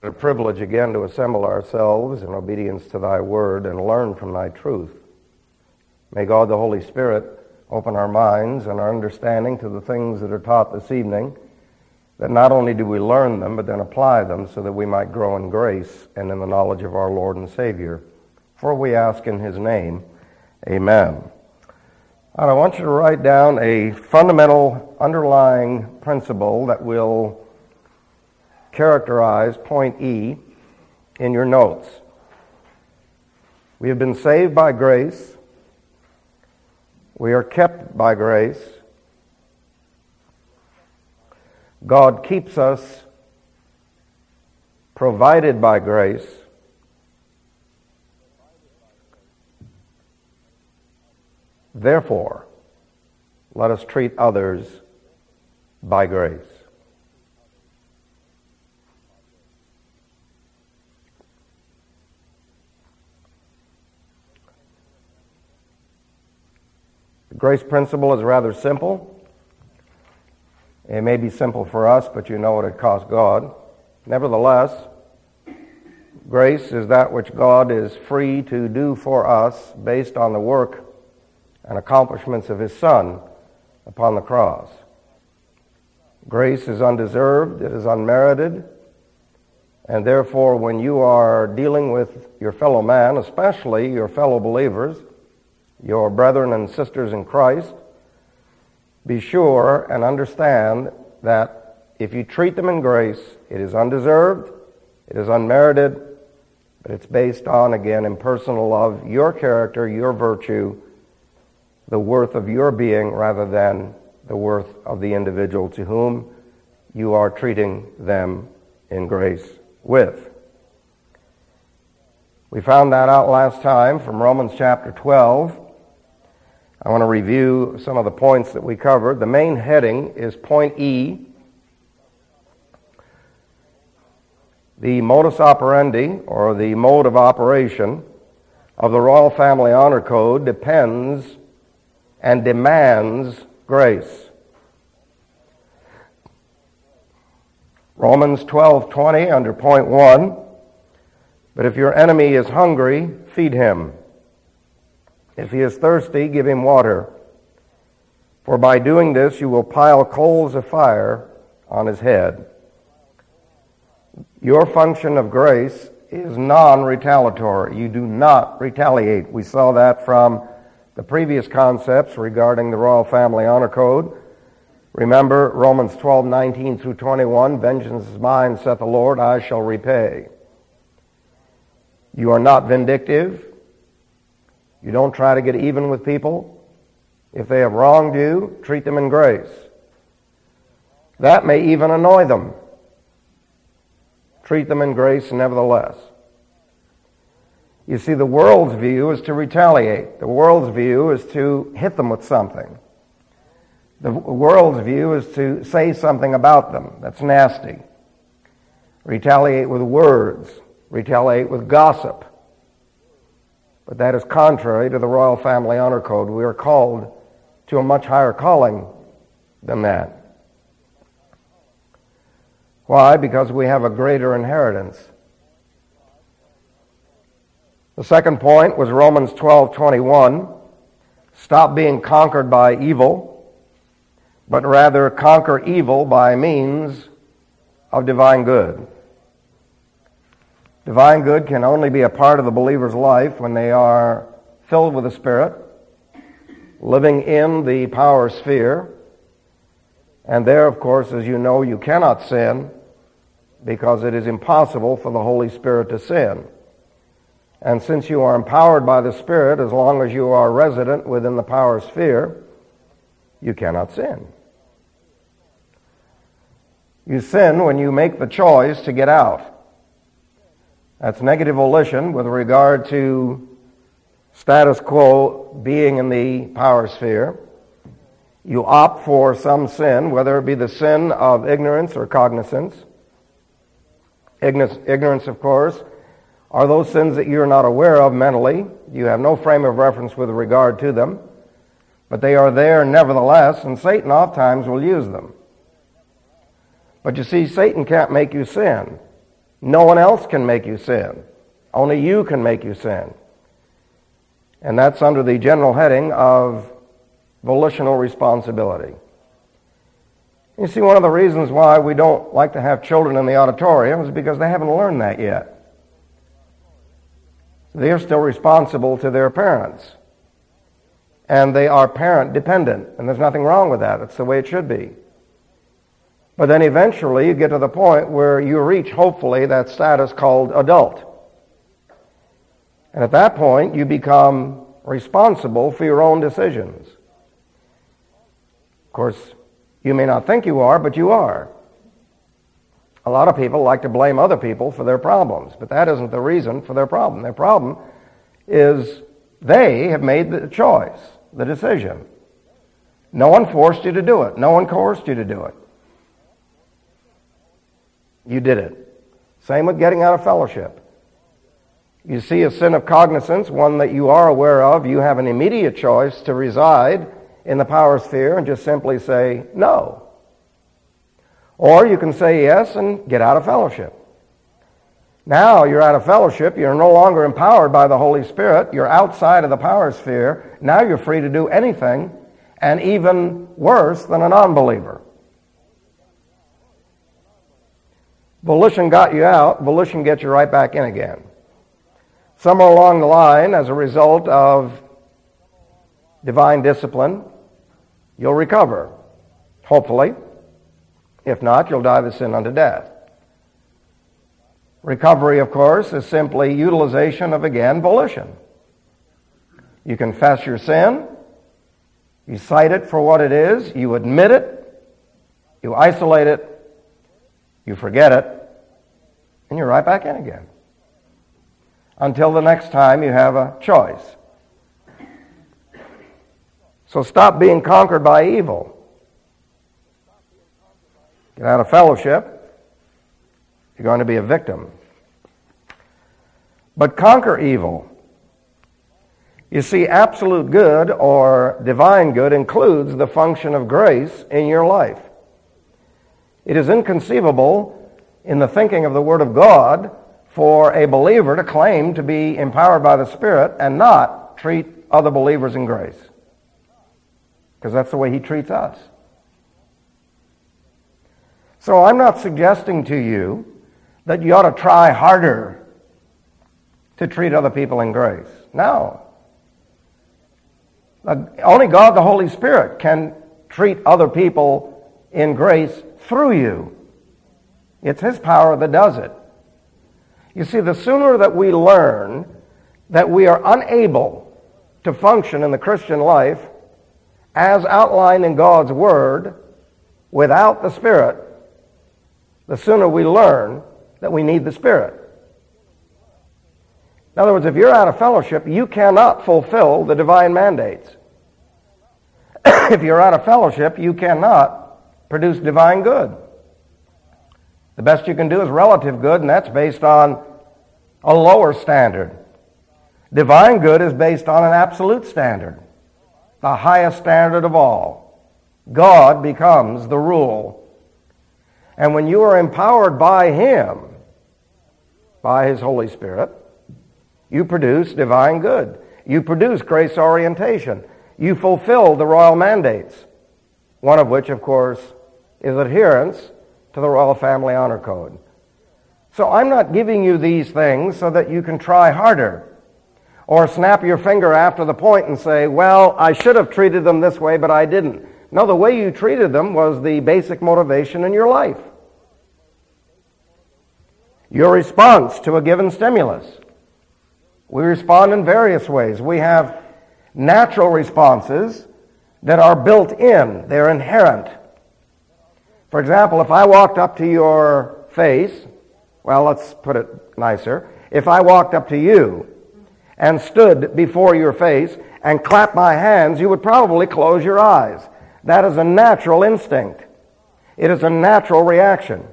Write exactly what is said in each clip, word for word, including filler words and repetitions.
A privilege again to assemble ourselves in obedience to thy word and learn from thy truth. May God the Holy Spirit open our minds and our understanding to the things that are taught this evening, that not only do we learn them, but then apply them so that we might grow in grace and in the knowledge of our Lord and Savior. For we ask in his name, amen. And I want you to write down a fundamental underlying principle that will characterize point E in your notes. We have been saved by grace. We are kept by grace. God keeps us provided by grace. Therefore, let us treat others by grace. The grace principle is rather simple. It may be simple for us, but you know what it cost God. Nevertheless, grace is that which God is free to do for us based on the work and accomplishments of his Son upon the cross. Grace is undeserved, it is unmerited, and therefore when you are dealing with your fellow man, especially your fellow believers, your brethren and sisters in Christ, be sure and understand that if you treat them in grace, it is undeserved, it is unmerited, but it's based on, again, impersonal love, your character, your virtue, the worth of your being rather than the worth of the individual to whom you are treating them in grace with. We found that out last time from Romans chapter twelve. I want to review some of the points that we covered. The main heading is point E. The modus operandi, or the mode of operation, of the Royal Family Honor Code depends and demands grace. Romans twelve twenty under point one, but if your enemy is hungry, feed him. If he is thirsty, give him water. For by doing this, you will pile coals of fire on his head. Your function of grace is non-retaliatory. You do not retaliate. We saw that from the previous concepts regarding the Royal Family Honor Code. Remember Romans twelve nineteen through twenty-one, vengeance is mine, saith the Lord, I shall repay. You are not vindictive. You don't try to get even with people. If they have wronged you, treat them in grace. That may even annoy them. Treat them in grace nevertheless. You see, the world's view is to retaliate. The world's view is to hit them with something. The world's view is to say something about them that's nasty. Retaliate with words. Retaliate with gossip. But that is contrary to the Royal Family Honor Code. We are called to a much higher calling than that. Why? Because we have a greater inheritance. The second point was Romans twelve twenty-one. Stop being conquered by evil, but rather conquer evil by means of divine good. Divine good can only be a part of the believer's life when they are filled with the Spirit, living in the power sphere. And there, of course, as you know, you cannot sin because it is impossible for the Holy Spirit to sin. And since you are empowered by the Spirit, as long as you are resident within the power sphere, you cannot sin. You sin when you make the choice to get out. That's negative volition with regard to status quo being in the power sphere. You opt for some sin, whether it be the sin of ignorance or cognizance. Ignorance, of course, are those sins that you're not aware of mentally. You have no frame of reference with regard to them, but they are there nevertheless, and Satan oftentimes will use them. But you see, Satan can't make you sin. No one else can make you sin. Only you can make you sin. And that's under the general heading of volitional responsibility. You see, one of the reasons why we don't like to have children in the auditorium is because they haven't learned that yet. They are still responsible to their parents. And they are parent dependent. And there's nothing wrong with that. It's the way it should be. But then eventually you get to the point where you reach, hopefully, that status called adult. And at that point, you become responsible for your own decisions. Of course, you may not think you are, but you are. A lot of people like to blame other people for their problems, but that isn't the reason for their problem. Their problem is they have made the choice, the decision. No one forced you to do it. No one coerced you to do it. You did it. Same with getting out of fellowship. You see a sin of cognizance, one that you are aware of, you have an immediate choice to reside in the power sphere and just simply say no. Or you can say yes and get out of fellowship. Now you're out of fellowship, you're no longer empowered by the Holy Spirit, you're outside of the power sphere, now you're free to do anything, and even worse than a non-believer. Volition got you out, volition gets you right back in again. Somewhere along the line, as a result of divine discipline, you'll recover, hopefully. If not, you'll die the sin unto death. Recovery, of course, is simply utilization of, again, volition. You confess your sin, you cite it for what it is, you admit it, you isolate it, you forget it, and you're right back in again. Until the next time you have a choice. So stop being conquered by evil. Get out of fellowship. You're going to be a victim. But conquer evil. You see, absolute good or divine good includes the function of grace in your life. It is inconceivable in the thinking of the Word of God for a believer to claim to be empowered by the Spirit and not treat other believers in grace. Because that's the way He treats us. So I'm not suggesting to you that you ought to try harder to treat other people in grace. No. Only God the Holy Spirit can treat other people in grace through you. It's His power that does it. You see, the sooner that we learn that we are unable to function in the Christian life as outlined in God's Word without the Spirit, the sooner we learn that we need the Spirit. In other words, if you're out of fellowship, you cannot fulfill the divine mandates. If you're out of fellowship, you cannot produce divine good. The best you can do is relative good, and that's based on a lower standard. Divine good is based on an absolute standard, the highest standard of all. God becomes the rule. And when you are empowered by Him, by His Holy Spirit, you produce divine good. You produce grace orientation. You fulfill the royal mandates, one of which, of course, is adherence to the Royal Family Honor Code. So I'm not giving you these things so that you can try harder or snap your finger after the point and say, well, I should have treated them this way, but I didn't. No, the way you treated them was the basic motivation in your life. Your response to a given stimulus. We respond in various ways. We have natural responses that are built in. They're inherent. For example, if I walked up to your face, well, let's put it nicer. If I walked up to you and stood before your face and clapped my hands, you would probably close your eyes. That is a natural instinct. It is a natural reaction.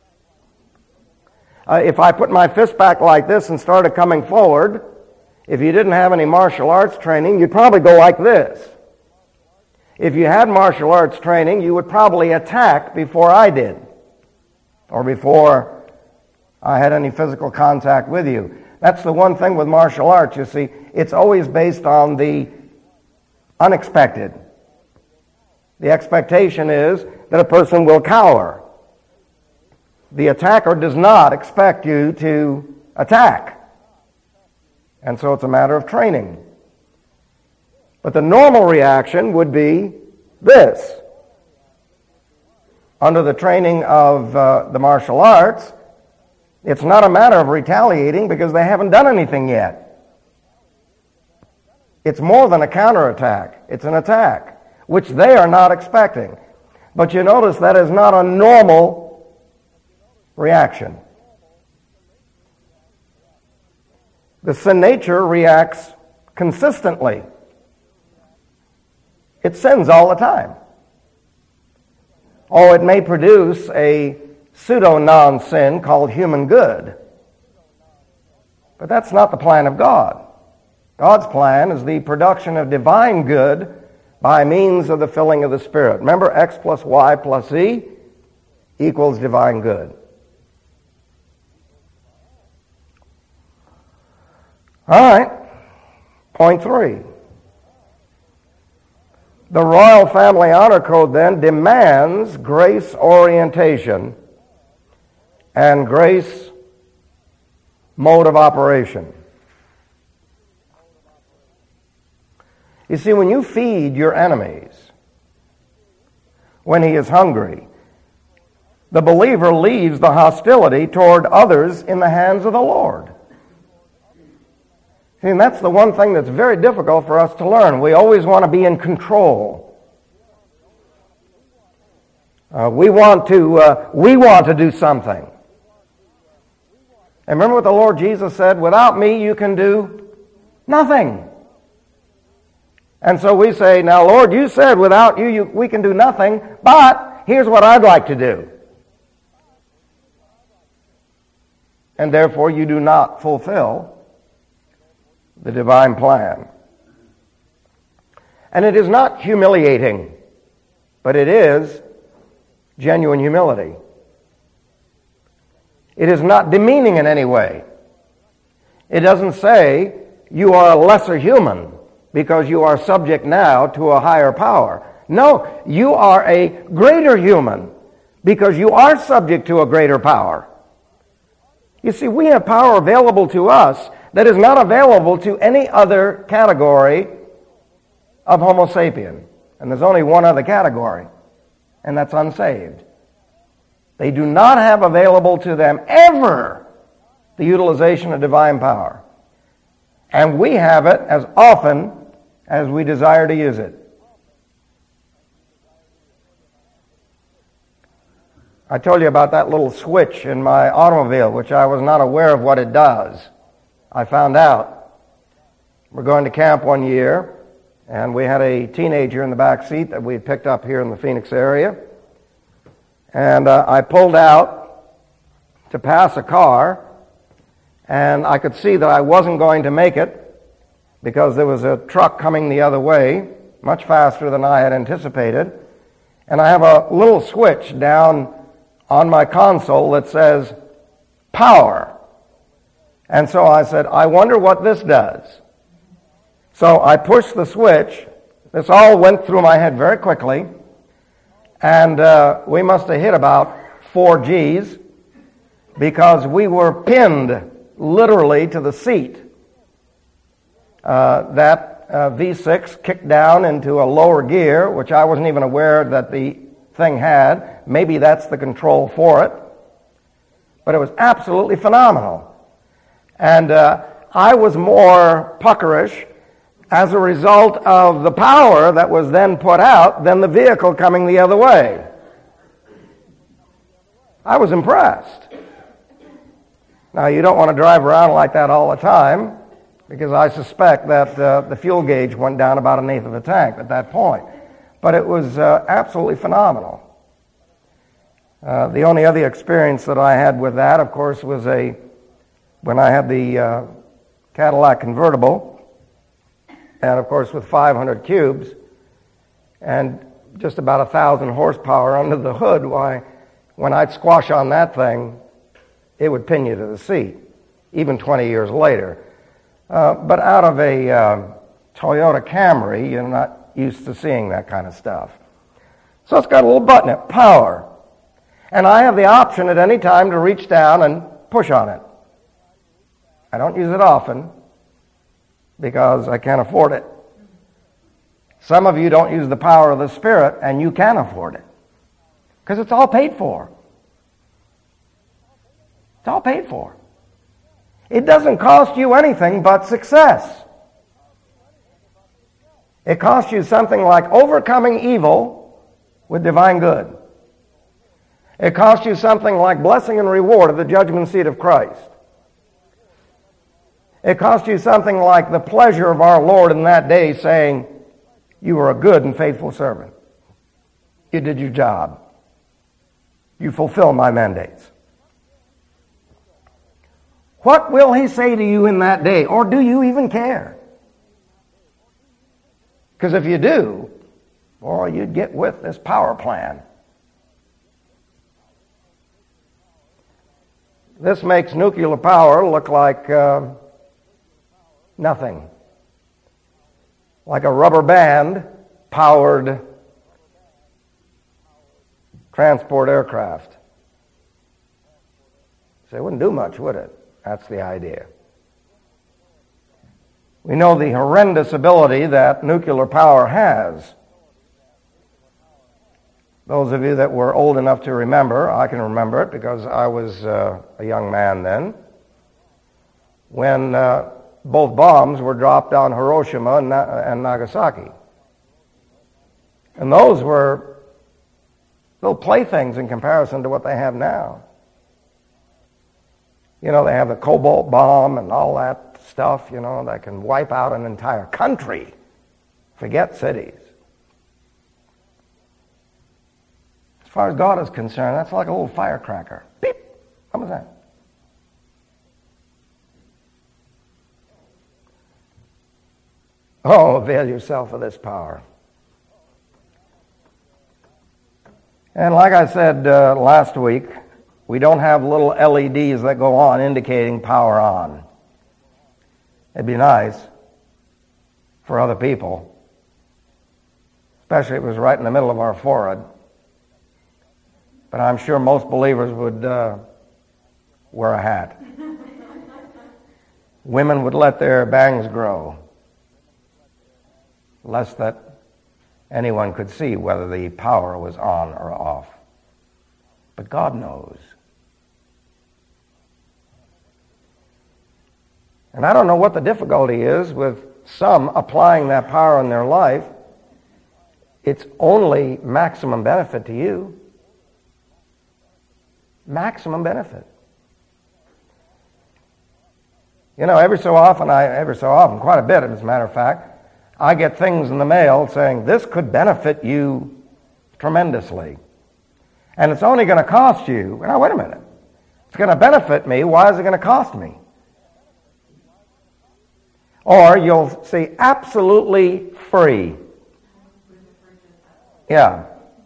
Uh, if I put my fist back like this and started coming forward, if you didn't have any martial arts training, you'd probably go like this. If you had martial arts training, you would probably attack before I did, or before I had any physical contact with you. That's the one thing with martial arts, you see. It's always based on the unexpected. The expectation is that a person will cower. The attacker does not expect you to attack. And so it's a matter of training. But the normal reaction would be this. Under the training of uh, the martial arts, it's not a matter of retaliating because they haven't done anything yet. It's more than a counterattack. It's an attack, which they are not expecting. But you notice that is not a normal reaction. The sin nature reacts consistently. It sins all the time. Oh, it may produce a pseudo-non-sin called human good. But that's not the plan of God. God's plan is the production of divine good by means of the filling of the Spirit. Remember, X plus Y plus Z equals divine good. All right, point three. The Royal Family Honor Code then demands grace orientation and grace mode of operation. You see, when you feed your enemies, when he is hungry, the believer leaves the hostility toward others in the hands of the Lord. See, and that's the one thing that's very difficult for us to learn. We always want to be in control. Uh, we want to uh, we want to do something. And remember what the Lord Jesus said, without me you can do nothing. And so we say, now Lord, you said without you, you we can do nothing, but here's what I'd like to do. And therefore you do not fulfill the divine plan. And it is not humiliating, but it is genuine humility. It is not demeaning in any way. It doesn't say you are a lesser human because you are subject now to a higher power. No, you are a greater human because you are subject to a greater power. You see, we have power available to us that is not available to any other category of Homo sapien. And there's only one other category, and that's unsaved. They do not have available to them ever the utilization of divine power. And we have it as often as we desire to use it. I told you about that little switch in my automobile, which I was not aware of what it does. I found out. We're going to camp one year, and we had a teenager in the back seat that we had picked up here in the Phoenix area. And uh, I pulled out to pass a car, and I could see that I wasn't going to make it because there was a truck coming the other way, much faster than I had anticipated. And I have a little switch down on my console that says power. And so I said, I wonder what this does. So I pushed the switch. This all went through my head very quickly. And uh, we must have hit about four G's because we were pinned literally to the seat. Uh, that uh, V six kicked down into a lower gear, which I wasn't even aware that the thing had. Maybe that's the control for it. But it was absolutely phenomenal. And uh, I was more puckerish as a result of the power that was then put out than the vehicle coming the other way. I was impressed. Now, you don't want to drive around like that all the time because I suspect that uh, the fuel gauge went down about an eighth of a tank at that point. But it was uh, absolutely phenomenal. Uh, the only other experience that I had with that, of course, was a when I had the uh, Cadillac convertible, and of course with five hundred cubes and just about a thousand horsepower under the hood. Why, when I'd squash on that thing, it would pin you to the seat, even twenty years later. Uh, but out of a uh, Toyota Camry, you're not used to seeing that kind of stuff. So it's got a little button, it, power. And I have the option at any time to reach down and push on it. I don't use it often because I can't afford it. Some of you don't use the power of the Spirit, and you can afford it because it's all paid for. It's all paid for. It doesn't cost you anything but success. It costs you something like overcoming evil with divine good. It costs you something like blessing and reward at the judgment seat of Christ. It costs you something like the pleasure of our Lord in that day saying, you were a good and faithful servant. You did your job. You fulfill my mandates. What will he say to you in that day? Or do you even care? Because if you do, boy, you'd get with this power plan. This makes nuclear power look like uh, nothing. Like a rubber band powered transport aircraft. So it wouldn't do much, would it? That's the idea. We know the horrendous ability that nuclear power has. Those of you that were old enough to remember, I can remember it because I was uh, a young man then, when uh, both bombs were dropped on Hiroshima and, Na- and Nagasaki. And those were little playthings in comparison to what they have now. You know, they have the cobalt bomb and all that stuff, you know, that can wipe out an entire country. Forget cities. As far as God is concerned, that's like a little firecracker. Beep! How was that? Oh, avail yourself of this power. And like I said uh, last week, we don't have little L E Ds that go on indicating power on. It'd be nice for other people, especially if it was right in the middle of our forehead. But I'm sure most believers would uh, wear a hat. Women would let their bangs grow, lest that anyone could see whether the power was on or off. But God knows. And I don't know what the difficulty is with some applying that power in their life. It's only maximum benefit to you. Maximum benefit. You know, every so often, I every so often, quite a bit as a matter of fact, I get things in the mail saying, this could benefit you tremendously. And it's only going to cost you. Now, wait a minute. It's going to benefit me. Why is it going to cost me? Or you'll see absolutely free. Yeah.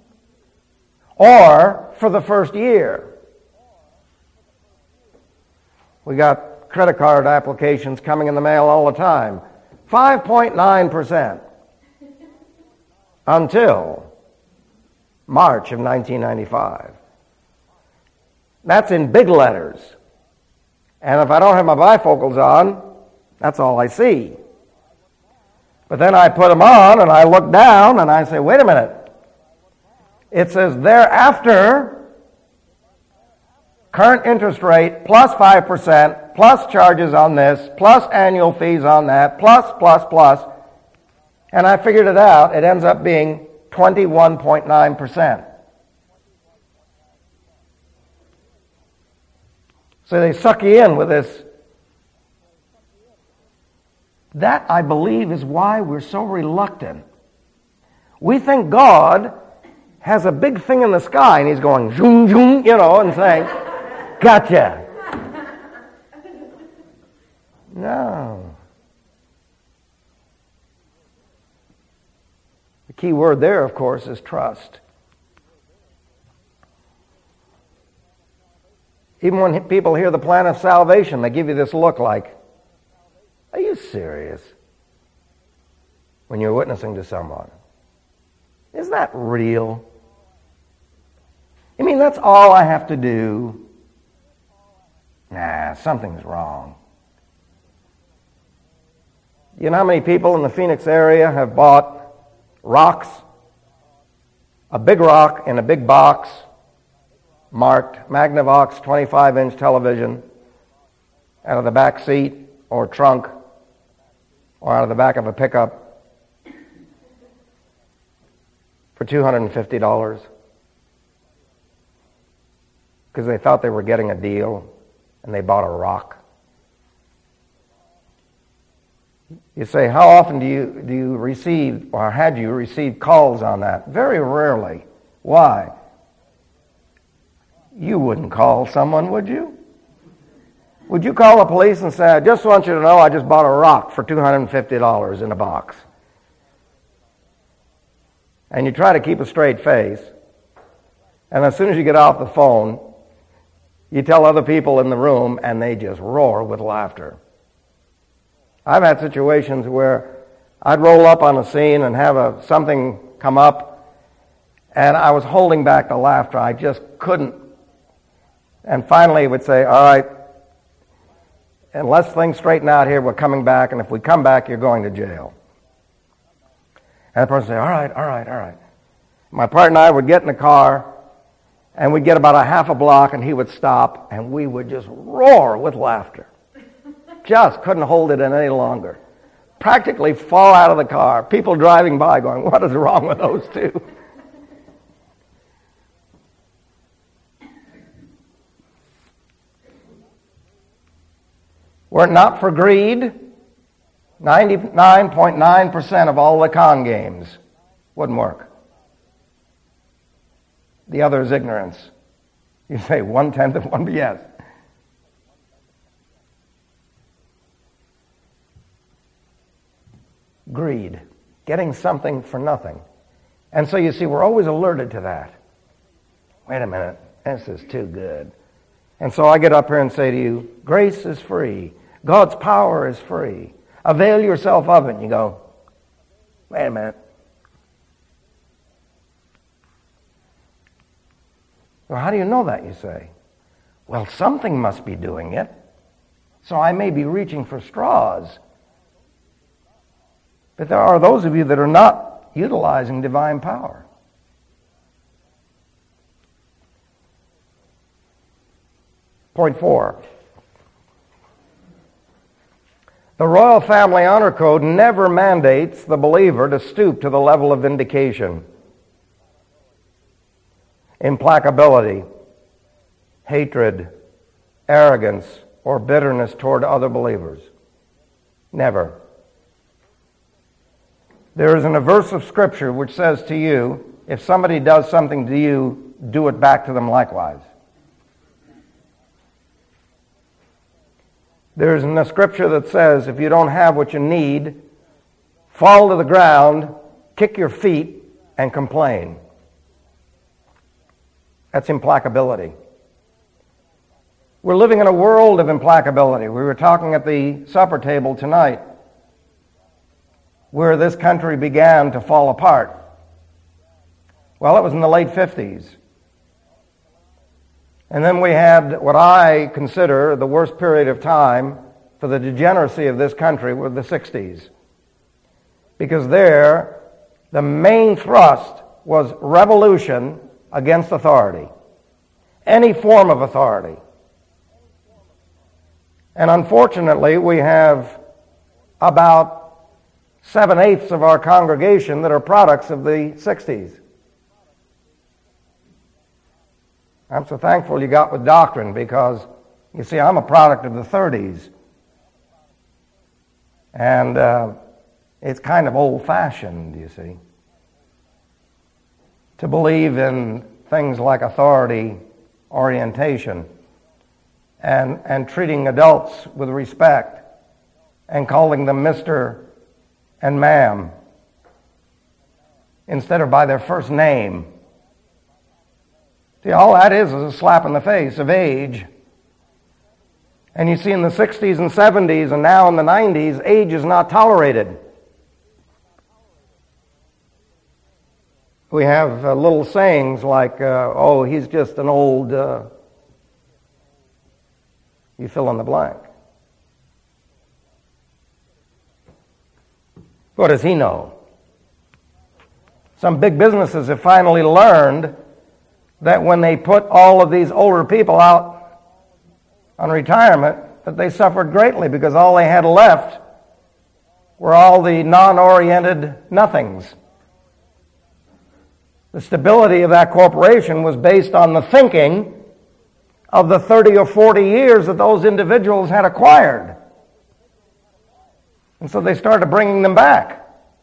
Or for the first year. We got credit card applications coming in the mail all the time. five point nine percent until March of nineteen ninety-five. That's in big letters. And if I don't have my bifocals on, that's all I see. But then I put them on and I look down and I say, wait a minute. It says thereafter, current interest rate plus five percent, plus charges on this, plus annual fees on that, plus, plus, plus. And I figured it out. It ends up being twenty-one point nine percent. So they suck you in with this. That, I believe, is why we're so reluctant. We think God has a big thing in the sky and he's going zoom, zoom, you know, and saying, gotcha. No. The key word there, of course, is trust. Even when people hear the plan of salvation, they give you this look like, are you serious? When you're witnessing to someone. Is that real? I mean, that's all I have to do. Nah, something's wrong. You know how many people in the Phoenix area have bought rocks? A big rock in a big box marked Magnavox twenty-five inch television out of the back seat or trunk or out of the back of a pickup for two hundred fifty dollars because they thought they were getting a deal and they bought a rock. You say, how often do you do you receive, or had you received calls on that? Very rarely. Why? You wouldn't call someone, would you? Would you call the police and say, I just want you to know I just bought a rock for two hundred fifty dollars in a box? And you try to keep a straight face, and as soon as you get off the phone, you tell other people in the room, and they just roar with laughter. I've had situations where I'd roll up on a scene and have a, something come up, and I was holding back the laughter. I just couldn't. And finally, it would say, all right, unless things straighten out here, we're coming back, and if we come back, you're going to jail. And the person would say, all right, all right, all right. My partner and I would get in the car, and we'd get about a half a block, and he would stop, and we would just roar with laughter. Just couldn't hold it in any longer. Practically fall out of the car. People driving by going, what is wrong with those two? Were it not for greed, ninety-nine point nine percent of all the con games wouldn't work. The other is ignorance. You say one-tenth of one, yes. Greed, getting something for nothing. And so you see, we're always alerted to that. Wait a minute, this is too good. And so I get up here and say to you, grace is free. God's power is free. Avail yourself of it. And you go, wait a minute. Well, how do you know that, you say? Well, something must be doing it. So I may be reaching for straws. But there are those of you that are not utilizing divine power. Point four. The Royal Family Honor Code never mandates the believer to stoop to the level of vindication, implacability, hatred, arrogance, or bitterness toward other believers. Never. There is an verse of Scripture which says to you, if somebody does something to you, do it back to them likewise. There's a Scripture that says, if you don't have what you need, fall to the ground, kick your feet, and complain. That's implacability. We're living in a world of implacability. We were talking at the supper table tonight where this country began to fall apart. Well, it was in the late fifties. And then we had what I consider the worst period of time for the degeneracy of this country were the sixties. Because there, the main thrust was revolution against authority. Any form of authority. And unfortunately, we have about seven-eighths of our congregation that are products of the sixties. I'm so thankful you got with doctrine because, you see, I'm a product of the thirties. And uh, it's kind of old-fashioned, you see, to believe in things like authority orientation and, and treating adults with respect and calling them Mister and ma'am instead of by their first name. See, all that is is a slap in the face of age And you see in the sixties and seventies and now in the nineties, age is not tolerated. We have uh, little sayings like, uh, oh, he's just an old, uh, you fill in the blank. What does he know? Some big businesses have finally learned that when they put all of these older people out on retirement, that they suffered greatly because all they had left were all the non-oriented nothings. The stability of that corporation was based on the thinking of the thirty or forty years that those individuals had acquired. And so they started bringing them back.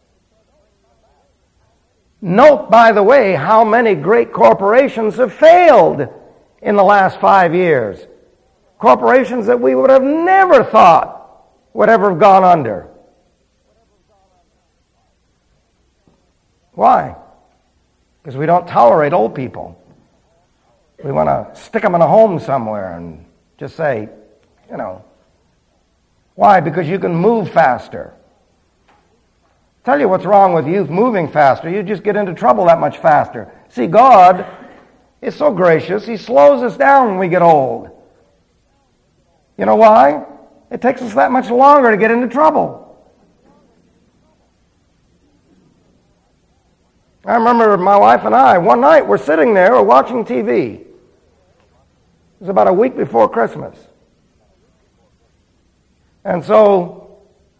Note, by the way, how many great corporations have failed in the last five years. Corporations that we would have never thought would ever have gone under. Why? Because we don't tolerate old people. We want to stick them in a home somewhere and just say, you know. Why? Because you can move faster. Tell you what's wrong with youth moving faster. You just get into trouble that much faster. See, God is so gracious. He slows us down when we get old. You know why? It takes us that much longer to get into trouble. I remember my wife and I, one night, we're sitting there, we're watching T V. It was about a week before Christmas. And so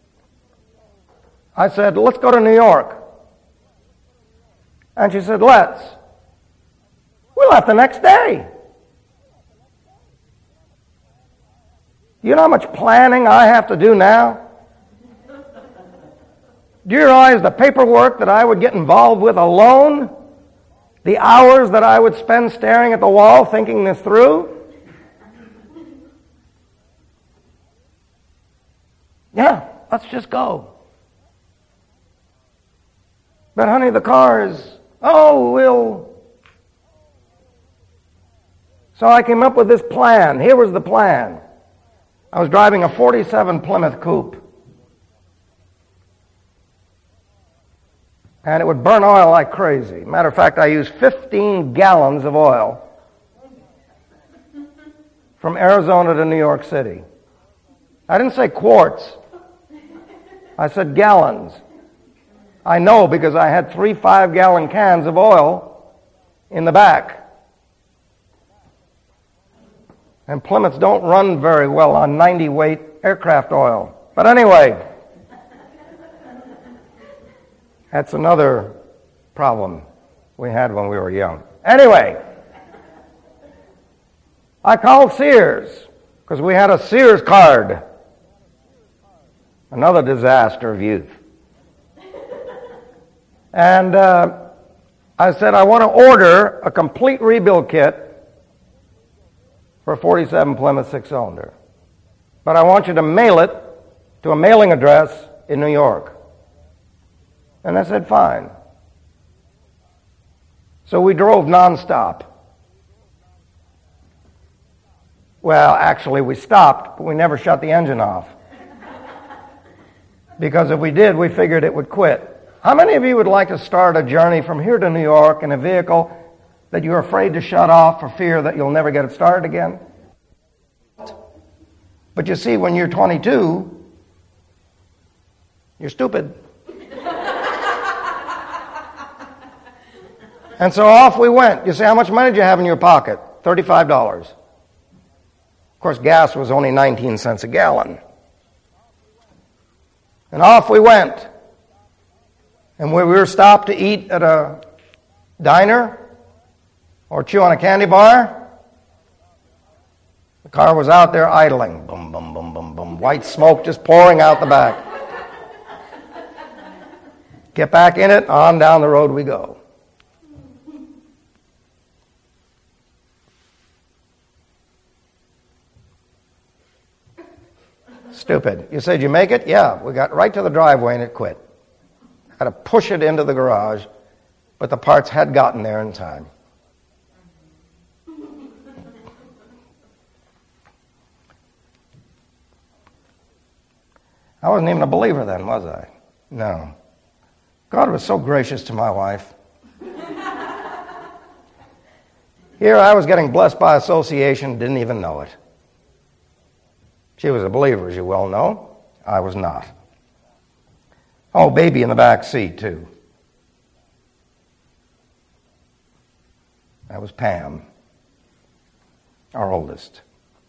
I said, let's go to New York. And she said, let's. We left the next day. You know how much planning I have to do now? Do you realize the paperwork that I would get involved with alone? The hours that I would spend staring at the wall thinking this through? Yeah, let's just go. But honey, the car is, oh, we'll... So I came up with this plan. Here was the plan. I was driving a forty-seven Plymouth Coupe. And it would burn oil like crazy. Matter of fact, I used fifteen gallons of oil from Arizona to New York City. I didn't say quarts. I said gallons. I know because I had three five-gallon cans of oil in the back. And Plymouths don't run very well on ninety-weight aircraft oil. But anyway, that's another problem we had when we were young. Anyway, I called Sears because we had a Sears card. Another disaster of youth. And uh, I said, I want to order a complete rebuild kit for a forty-seven Plymouth six-cylinder. But I want you to mail it to a mailing address in New York. And I said, fine. So we drove nonstop. Well, actually, we stopped, but we never shut the engine off. Because if we did, we figured it would quit. How many of you would like to start a journey from here to New York in a vehicle that you're afraid to shut off for fear that you'll never get it started again? But you see, when you're twenty-two, you're stupid. And so off we went. You say, how much money did you have in your pocket? thirty-five dollars. Of course, gas was only nineteen cents a gallon. And off we went. And when we were stopped to eat at a diner or chew on a candy bar, the car was out there idling. Boom, boom, boom, boom, boom. White smoke just pouring out the back. Get back in it, on down the road we go. Stupid. You said you make it? Yeah. We got right to the driveway and it quit. Had to push it into the garage, but the parts had gotten there in time. I wasn't even a believer then, was I? No. God was so gracious to my wife. Here I was getting blessed by association, didn't even know it. She was a believer, as you well know. I was not. Oh, baby in the back seat, too. That was Pam, our oldest.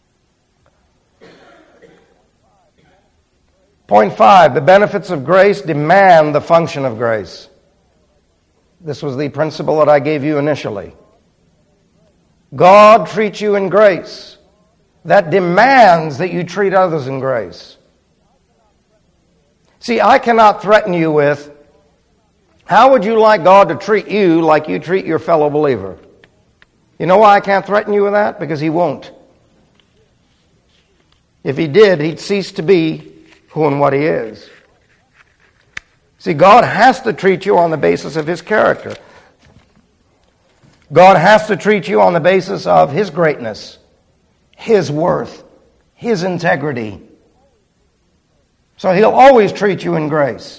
Point five, the benefits of grace demand the function of grace. This was the principle that I gave you initially. God treats you in grace. That demands that you treat others in grace. See, I cannot threaten you with, how would you like God to treat you like you treat your fellow believer? You know why I can't threaten you with that? Because He won't. If He did, He'd cease to be who and what He is. See, God has to treat you on the basis of His character. God has to treat you on the basis of His greatness, His worth, His integrity. So He'll always treat you in grace.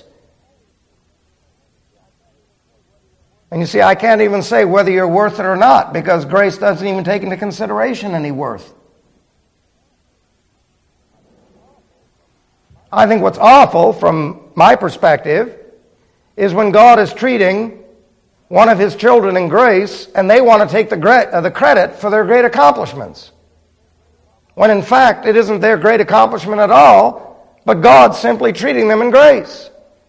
And you see, I can't even say whether you're worth it or not, because grace doesn't even take into consideration any worth. I think what's awful, from my perspective, is when God is treating one of His children in grace, and they want to take the, gra- uh, the credit for their great accomplishments. When in fact, it isn't their great accomplishment at all, but God simply treating them in grace.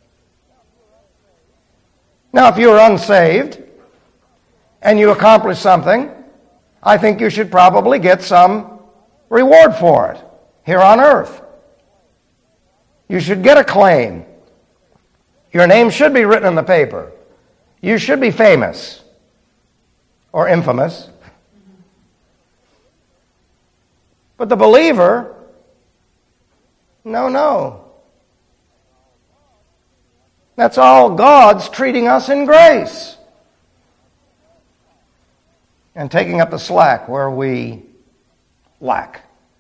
Now, if you're unsaved, and you accomplish something, I think you should probably get some reward for it here on earth. You should get a claim. Your name should be written in the paper. You should be famous or infamous. But the believer, no, no. That's all God's treating us in grace. And taking up the slack where we lack.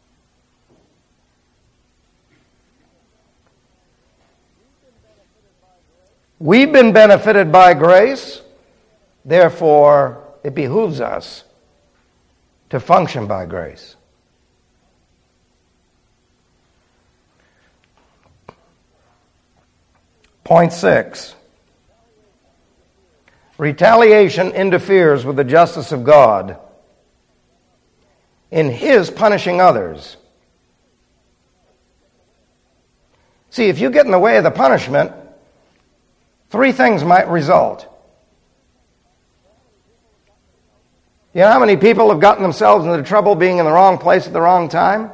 We've been benefited by grace, therefore it behooves us to function by grace. Point six. Retaliation interferes with the justice of God in His punishing others. See, if you get in the way of the punishment, three things might result. You know how many people have gotten themselves into trouble being in the wrong place at the wrong time?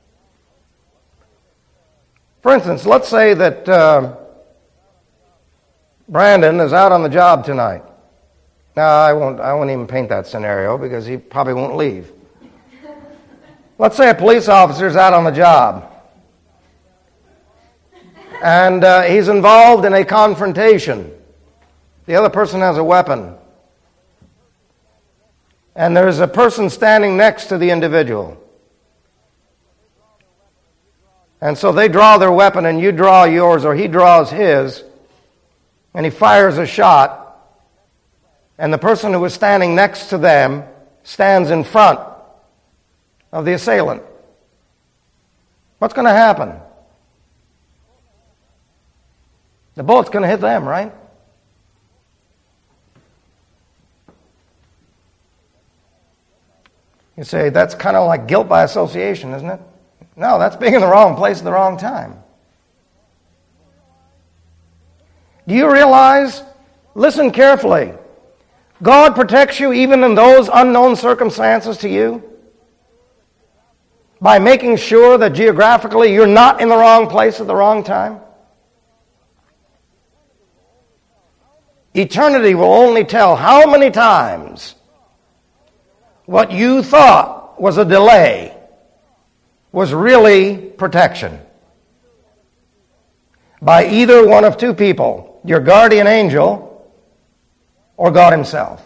For instance, let's say that uh, Brandon is out on the job tonight. Now, I won't, I won't even paint that scenario because he probably won't leave. Let's say a police officer is out on the job. And uh, he's involved in a confrontation. The other person has a weapon. And there's a person standing next to the individual. And so they draw their weapon and you draw yours, or he draws his, and he fires a shot. And the person who is standing next to them stands in front of the assailant. What's going to happen? The bullet's going to hit them, right? You say, that's kind of like guilt by association, isn't it? No, that's being in the wrong place at the wrong time. Do you realize, listen carefully, God protects you even in those unknown circumstances to you by making sure that geographically you're not in the wrong place at the wrong time? Eternity will only tell how many times what you thought was a delay was really protection by either one of two people, your guardian angel or God Himself.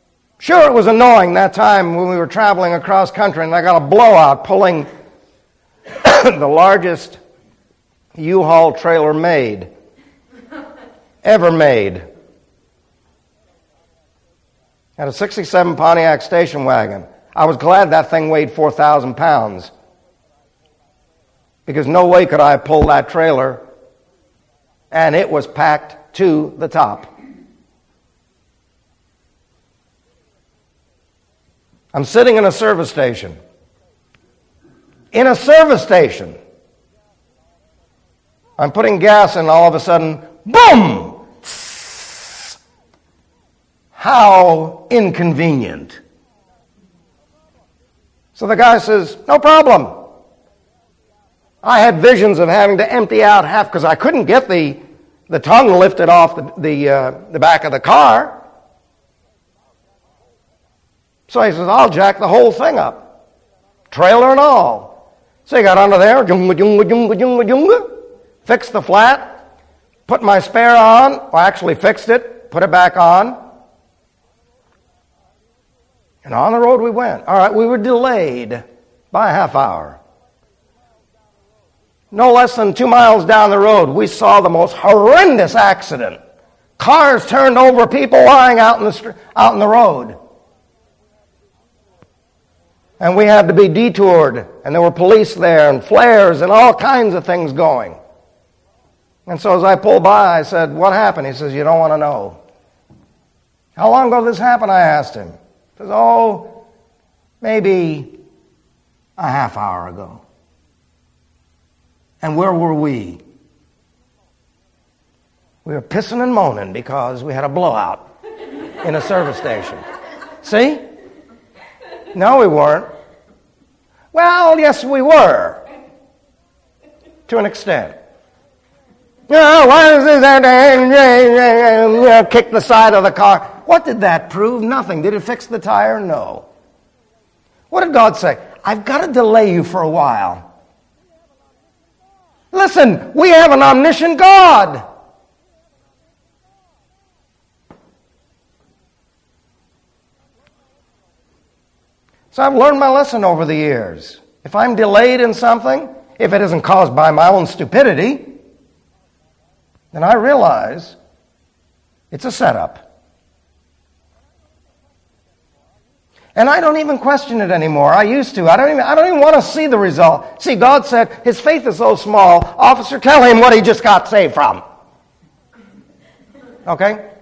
Sure, it was annoying that time when we were traveling across country and I got a blowout pulling the largest U-Haul trailer made, ever made. Had a sixty-seven Pontiac station wagon. I was glad that thing weighed four thousand pounds, because no way could I pull that trailer, and it was packed to the top. I'm sitting in a service station. In a service station. I'm putting gas in, all of a sudden, boom! Tss. How inconvenient. So the guy says, no problem. I had visions of having to empty out half, because I couldn't get the, the tongue lifted off the, the, uh, the back of the car. So he says, I'll jack the whole thing up, trailer and all. So he got under there, junga, junga, junga, junga, junga, fixed the flat, put my spare on, well, actually fixed it, put it back on, and on the road we went. All right, we were delayed by a half hour. No less than two miles down the road, we saw the most horrendous accident. Cars turned over, people lying out in the str- out in the road. And we had to be detoured, and there were police there, and flares, and all kinds of things going. And so as I pulled by, I said, what happened? He says, you don't want to know. How long ago did this happen? I asked him. He says, oh, maybe a half hour ago. And where were we? We were pissing and moaning because we had a blowout in a service station. See? No, we weren't. Well, yes, we were. To an extent. Oh, why is this? You know, kick the side of the car. What did that prove? Nothing. Did it fix the tire? No. What did God say? I've got to delay you for a while. Listen, we have an omniscient God. So I've learned my lesson over the years. If I'm delayed in something, if it isn't caused by my own stupidity, then I realize it's a setup. And I don't even question it anymore. I used to. I don't even, I don't even want to see the result. See, God said his faith is so small, officer, tell him what he just got saved from. Okay?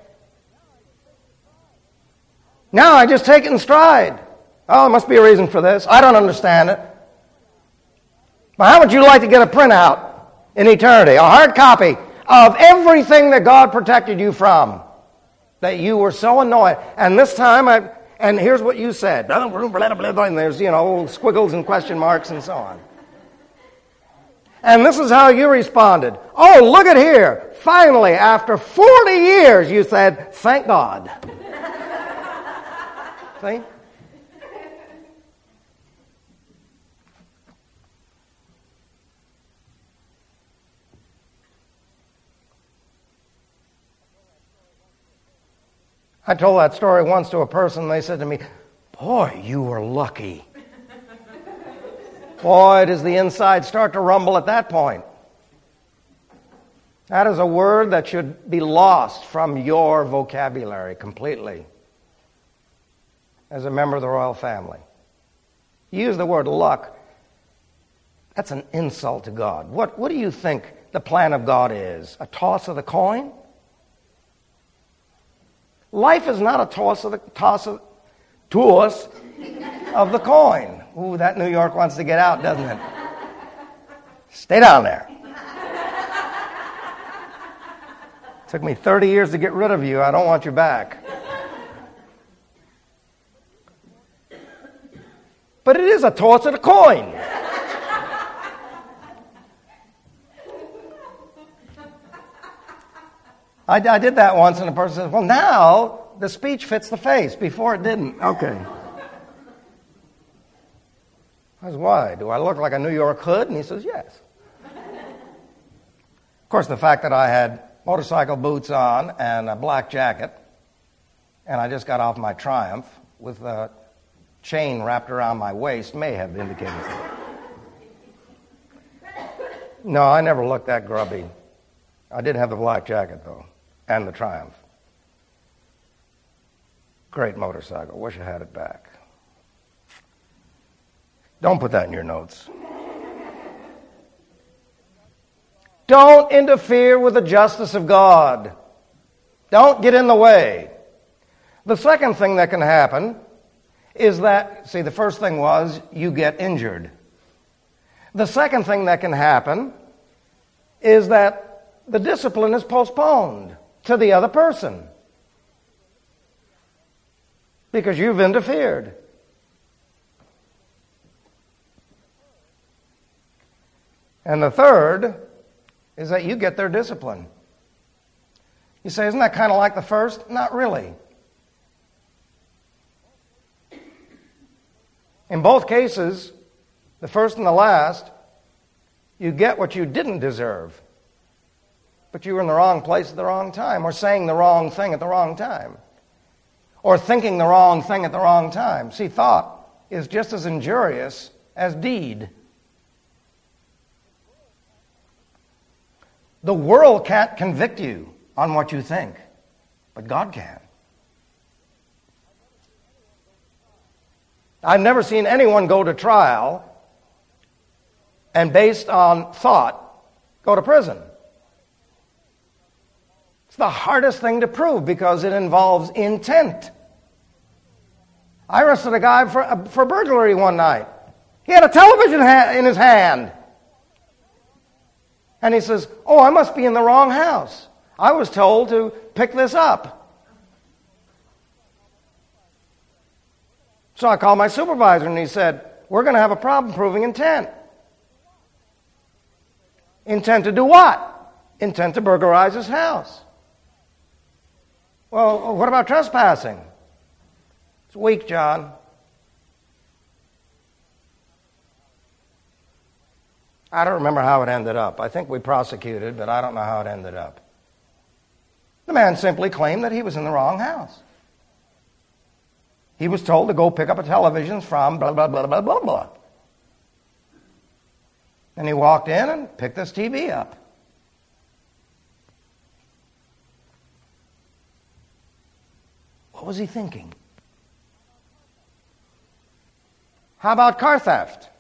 Now I just take it in stride. Oh, there must be a reason for this. I don't understand it. But how would you like to get a printout in eternity, a hard copy of everything that God protected you from, that you were so annoyed? And this time, I, and here's what you said. And there's, you know, squiggles and question marks and so on. And this is how you responded. Oh, look at here. Finally, after forty years, you said, thank God. See? I told that story once to a person, and they said to me, boy, you were lucky. Boy, does the inside start to rumble at that point. That is a word that should be lost from your vocabulary completely as a member of the royal family. You use the word luck. That's an insult to God. What, what do you think the plan of God is? A toss of the coin? Life is not a toss of the toss of, toss of the coin. Ooh, that New York wants to get out, doesn't it? Stay down there. Took me thirty years to get rid of you. I don't want you back. But it is a toss of the coin. I, I did that once, and the person says, well, now the speech fits the face. Before it didn't. Okay. I said, why? Do I look like a New York hood? And he says, yes. Of course, the fact that I had motorcycle boots on and a black jacket, and I just got off my Triumph with a chain wrapped around my waist may have indicated that. No, I never looked that grubby. I did have the black jacket, though, and the Triumph. Great motorcycle. Wish I had it back. Don't put that in your notes. Don't interfere with the justice of God. Don't get in the way. The second thing that can happen is that, see, the first thing was you get injured. The second thing that can happen is that the discipline is postponed to the other person because you've interfered. And the third is that you get their discipline. You say, isn't that kind of like the first? Not really. In both cases, the first and the last, you get what you didn't deserve. But you were in the wrong place at the wrong time, or saying the wrong thing at the wrong time, or thinking the wrong thing at the wrong time. See, thought is just as injurious as deed. The world can't convict you on what you think, but God can. I've never seen anyone go to trial and based on thought go to prison. It's the hardest thing to prove because it involves intent. I arrested a guy for, for burglary one night. He had a television ha- in his hand. And he says, oh, I must be in the wrong house. I was told to pick this up. So I called my supervisor and he said, we're going to have a problem proving intent. Intent to do what? Intent to burglarize his house. Well, what about trespassing? It's weak, John. I don't remember how it ended up. I think we prosecuted, but I don't know how it ended up. The man simply claimed that he was in the wrong house. He was told to go pick up a television from blah, blah, blah, blah, blah, blah. And he walked in and picked this T V up. What was he thinking? How about car theft?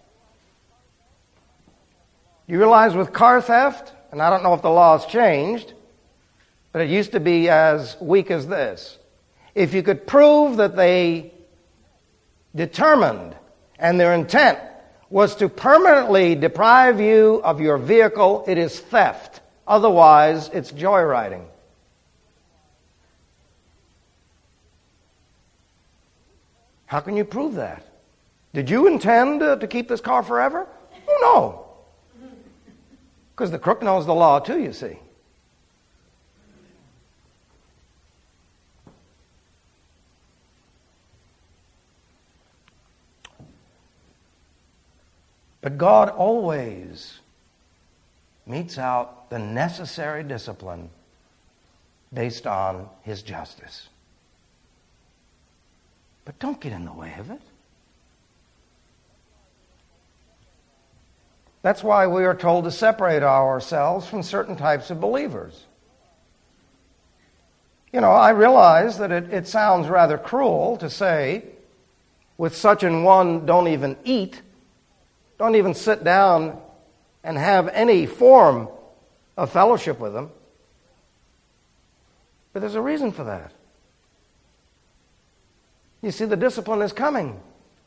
You realize with car theft, and I don't know if the law has changed, but it used to be as weak as this. If you could prove that they determined and their intent was to permanently deprive you of your vehicle, it is theft. Otherwise, it's joyriding. How can you prove that? Did you intend uh, to keep this car forever? Oh, no. Because the crook knows the law too, you see. But God always metes out the necessary discipline based on His justice. But don't get in the way of it. That's why we are told to separate ourselves from certain types of believers. You know, I realize that it, it sounds rather cruel to say, with such an one, don't even eat, don't even sit down and have any form of fellowship with them. But there's a reason for that. You see, the discipline is coming.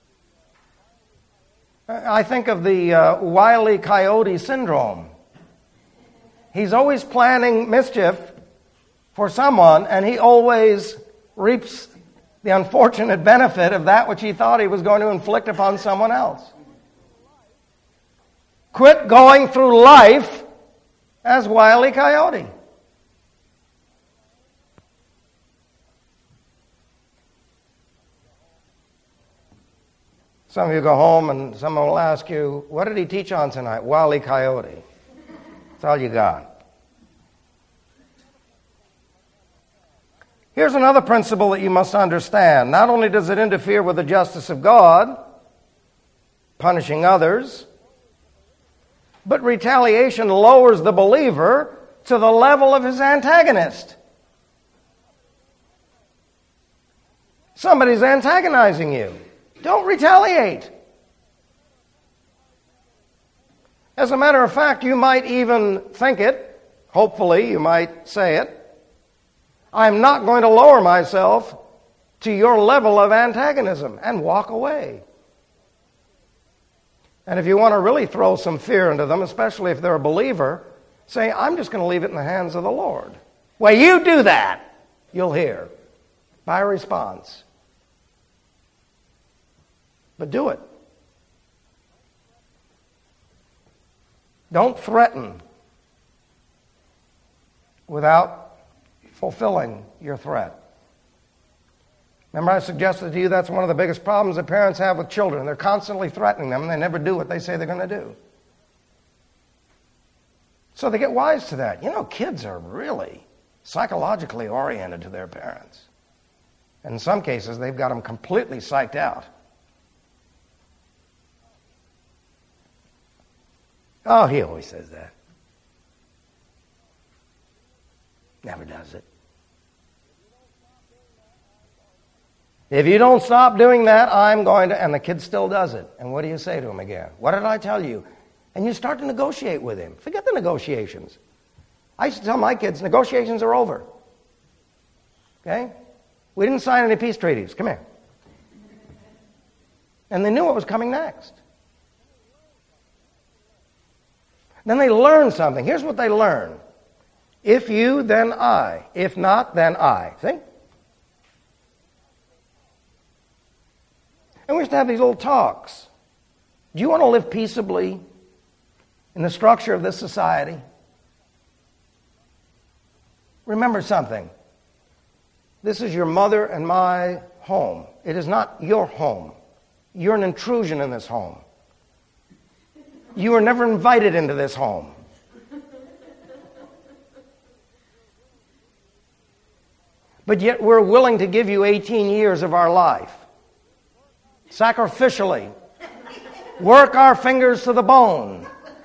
I think of the uh, Wile E. Coyote syndrome. He's always planning mischief for someone, and he always reaps the unfortunate benefit of that which he thought he was going to inflict upon someone else. Quit going through life as Wile E. Coyote. Some of you go home and someone will ask you, what did he teach on tonight? Wile E. Coyote. That's all you got. Here's another principle that you must understand. Not only does it interfere with the justice of God, punishing others, But retaliation lowers the believer to the level of his antagonist. Somebody's antagonizing you. Don't retaliate. As a matter of fact, you might even think it. Hopefully, you might say it. I'm not going to lower myself to your level of antagonism, and walk away. And if you want to really throw some fear into them, especially if they're a believer, say, I'm just going to leave it in the hands of the Lord. Well, you do that, you'll hear by response. But do it. Don't threaten without fulfilling your threat. Remember, I suggested to you that's one of the biggest problems that parents have with children. They're constantly threatening them, and they never do what they say they're going to do. So they get wise to that. You know, kids are really psychologically oriented to their parents. And in some cases, they've got them completely psyched out. Oh, he always says that. Never does it. If you don't stop doing that, I'm going to... And the kid still does it. And what do you say to him again? What did I tell you? And you start to negotiate with him. Forget the negotiations. I used to tell my kids, negotiations are over. Okay? We didn't sign any peace treaties. Come here. And they knew what was coming next. Then they learn something. Here's what they learn. If you, then I. If not, then I. See? And we used to have these little talks. Do you want to live peaceably in the structure of this society? Remember something. This is your mother and my home. It is not your home. You're an intrusion in this home. You were never invited into this home. But yet we're willing to give you eighteen years of our life. Sacrificially. Work our fingers to the bone.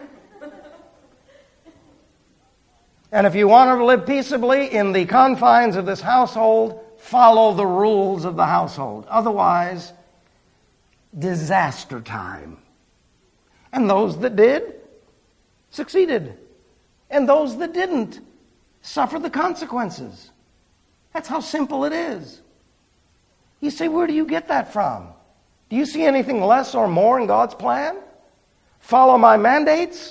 And if you want to live peaceably in the confines of this household, follow the rules of the household. Otherwise, disaster time. And those that did, succeeded. And those that didn't, suffered the consequences. That's how simple it is. You say, where do you get that from? Do you see anything less or more in God's plan? Follow my mandates?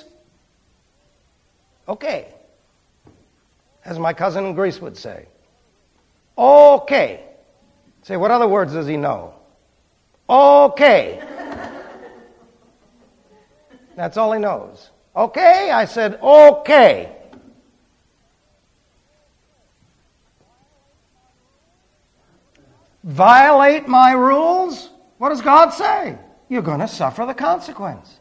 Okay. As my cousin in Greece would say. Okay. Say, what other words does he know? Okay. That's all he knows. Okay? I said, okay. Violate my rules? What does God say? You're going to suffer the consequence.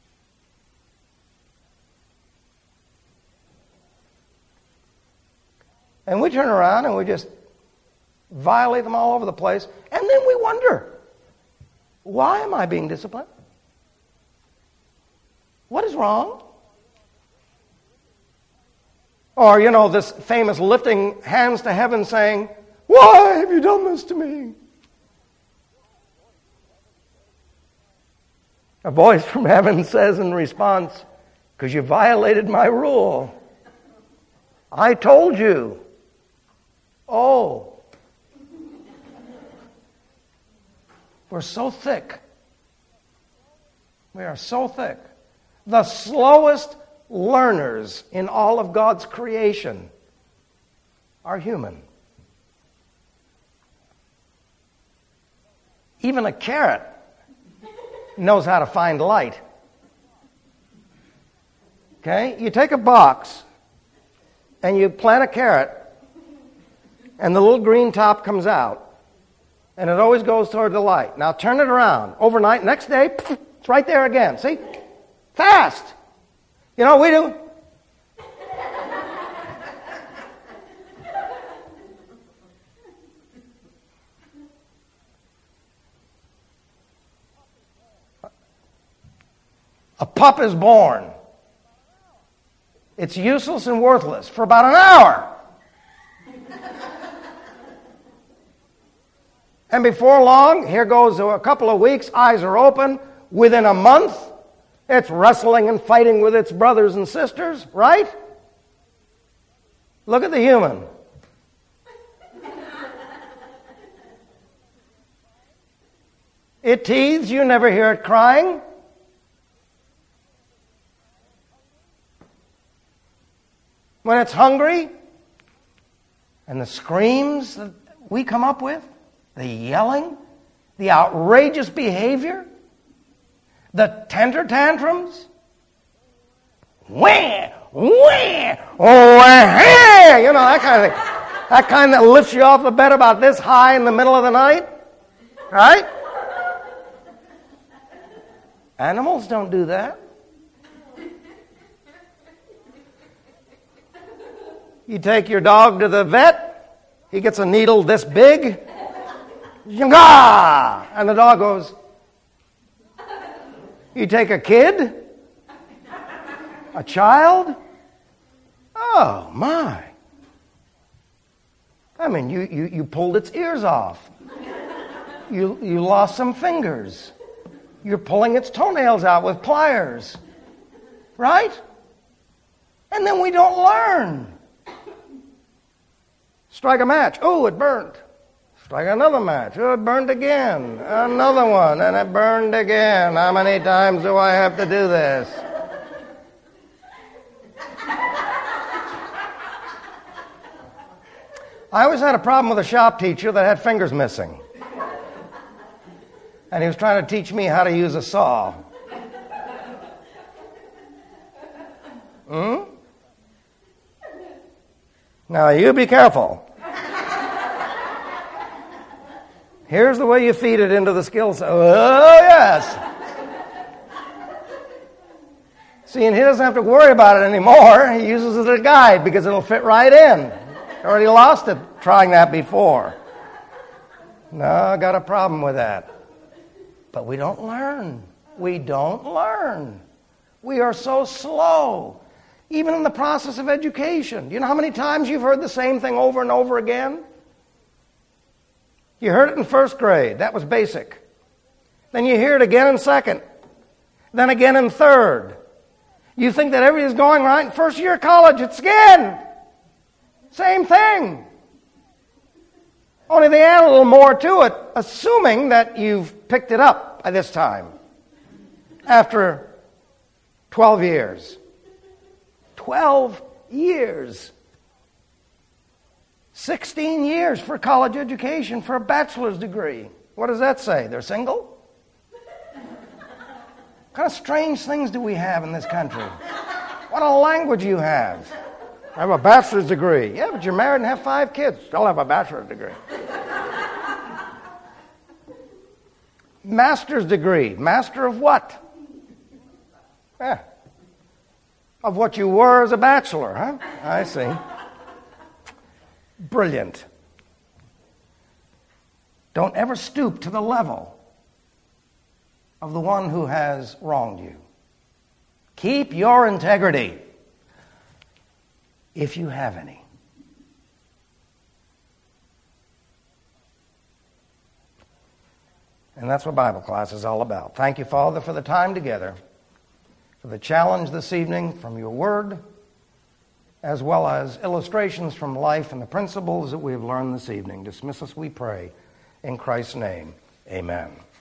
And we turn around and we just violate them all over the place. And then we wonder, why am I being disciplined? What is wrong? Or, you know, this famous lifting hands to heaven saying, why have you done this to me? A voice from heaven says in response, because you violated my rule. I told you. Oh. We're so thick. We are so thick. The slowest learners in all of God's creation are human. Even a carrot knows how to find light. Okay? You take a box and you plant a carrot and the little green top comes out and it always goes toward the light. Now turn it around. Overnight, next day, it's right there again. See? Fast. You know what we do? A pup is born. It's useless and worthless for about an hour. And before long, here goes a couple of weeks, eyes are open. Within a month, it's wrestling and fighting with its brothers and sisters, right? Look at the human. It teethes, you never hear it crying. When it's hungry, and the screams that we come up with, the yelling, the outrageous behavior, the temper tantrums, wah, wah, wah, you know, that kind of thing. That kind that lifts you off the bed about this high in the middle of the night, right? Animals don't do that. You take your dog to the vet, he gets a needle this big, and the dog goes. You take a kid, a child, oh my. I mean, you, you, you pulled its ears off. You, you lost some fingers. You're pulling its toenails out with pliers. Right? And then we don't learn. Strike a match. Oh, it burned. Strike another match. Oh, it burned again. Another one. And it burned again. How many times do I have to do this? I always had a problem with a shop teacher that had fingers missing. And he was trying to teach me how to use a saw. Hmm? Now, you be careful. Here's the way you feed it into the skill set. Oh, yes. See, and he doesn't have to worry about it anymore. He uses it as a guide because it'll fit right in. Already lost it trying that before. No, I got a problem with that. But we don't learn. We don't learn. We are so slow. Even in the process of education. Do you know how many times you've heard the same thing over and over again? You heard it in first grade. That was basic. Then you hear it again in second. Then again in third. You think that everything's going right in first year of college. It's again. Same thing. Only they add a little more to it, assuming that you've picked it up by this time. After twelve years. twelve years. sixteen years for college education, for a bachelor's degree. What does that say? They're single? What kind of strange things do we have in this country? What a language you have. I have a bachelor's degree. Yeah, but you're married and have five kids. Still have a bachelor's degree. Master's degree. Master of what? Yeah. Of what you were as a bachelor, huh? I see. Brilliant. Don't ever stoop to the level of the one who has wronged you. Keep your integrity, if you have any. And that's what Bible class is all about. Thank you, Father, for the time together, for the challenge this evening from your word, as well as illustrations from life and the principles that we have learned this evening. Dismiss us, we pray, in Christ's name. Amen.